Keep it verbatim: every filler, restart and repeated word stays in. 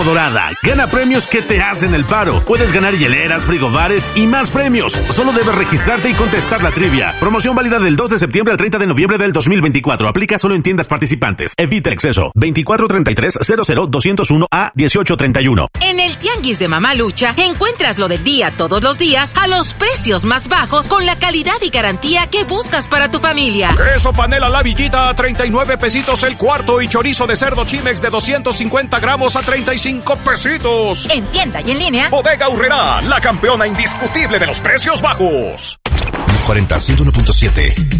Dorada. Gana premios que te hacen el paro. Puedes ganar hieleras, frigobares y más premios. Solo debes registrarte y contestar la trivia. Promoción válida del dos de septiembre al treinta de noviembre del dos mil veinticuatro. Aplica solo en tiendas participantes. Evita exceso. veinticuatro treinta y tres cero cero doscientos uno a dieciocho treinta y uno. En el Tianguis de Mamalucha encuentras lo del día todos los días a los precios más bajos con la calidad y garantía que buscas para tu familia. Queso panela La Villita a treinta y nueve pesitos el cuarto y chorizo de cerdo Chimex de doscientos cincuenta gramos a treinta y cinco pesitos. En tienda y en línea. Bodega Aurrerá, la campeona indiscutible de los precios bajos. cuarenta, ciento uno punto siete.